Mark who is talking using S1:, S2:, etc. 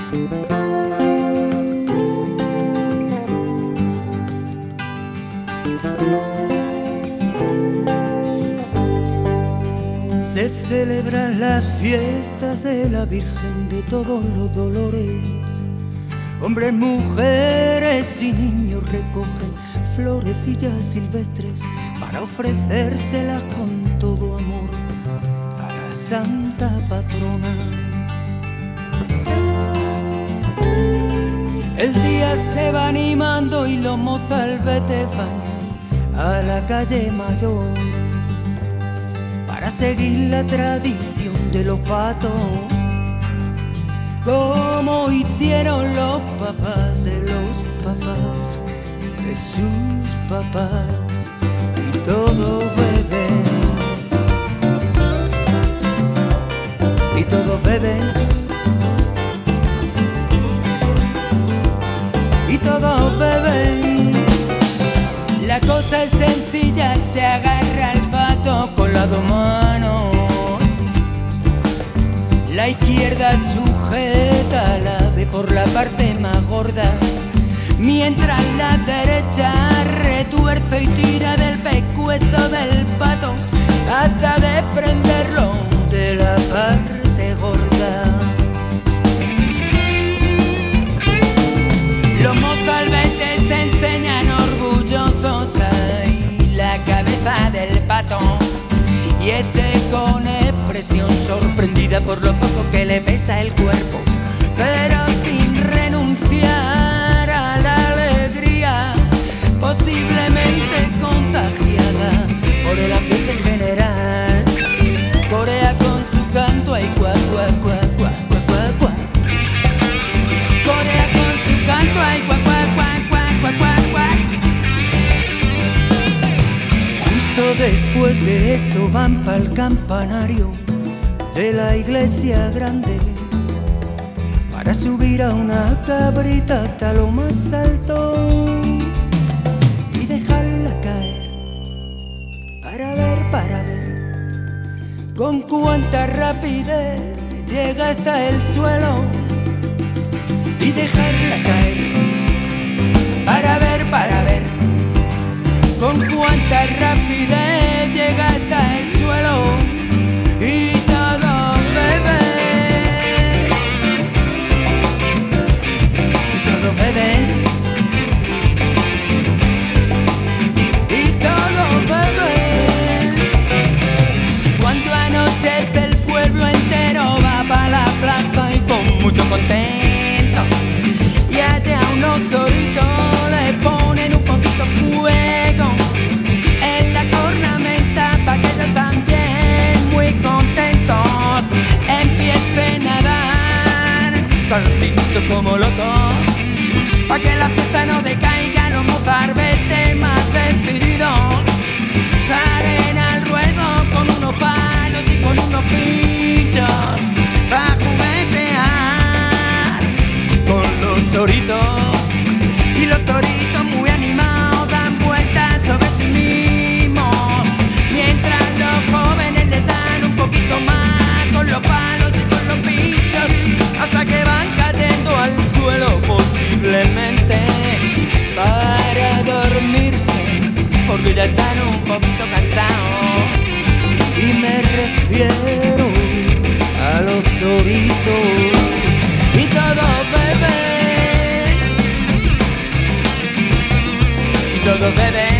S1: Se celebran las fiestas de la Virgen de todos los dolores. Hombres, mujeres y niños recogen florecillas silvestres para ofrecérselas con todo amor a la santa patrona. El día se va animando y los mozalbetes van a la calle Mayor para seguir la tradición de los patos, como hicieron los papás de los papás de sus papás. Y todos beben, y todos beben, y todos beben. La cosa es sencilla, se agarra al pato con las dos manos. La izquierda sujeta al ave por la parte más gorda, mientras la derecha retuerce y tira del pescuezo del pato hasta desprenderlo de la parte gorda. Los mozalbetes se enseñan orgullosos ahí la cabeza del pato, y con expresión sorprendida por lo poco que le pesa el cuerpo, pero sin renunciar a la alegría, posiblemente contagiada por el ambiente general. Corea con su canto ay cuá cuá cuá cuá cuá cuá cuá. Corea con su canto ay cuá cuá cuá cuá cuá cuá cuá. Justo después de esto van pa'l campanario de la iglesia grande para subir a una cabrita hasta lo más alto y dejarla caer para ver con cuánta rapidez llega hasta el suelo, y dejarla caer para ver con cuánta rapidez llega hasta el suelo. Y todo beben, y todo beben, y todo beben. Cuando anochece el pueblo entero va pa' la plaza y con mucho contento, y allá unos toritos le ponen un poquito fuego en la cornamenta pa' que ellos también muy contentos empiecen a dar saltitos como locos, pa' que la fiesta no decaiga. Los mozalbetes más decididos salen al ruedo con unos palos y con unos pinchos pa' juguetear con los toritos, y los toritos muy animados dan vueltas sobre sí mismos, mientras los jóvenes les dan un poquito más con los palos y con los pinchos, hasta que van cayendo al suelo, posiblemente para dormirse, porque ya están un poquito cansados. Y me refiero a los toritos, y todos beben, y todos beben.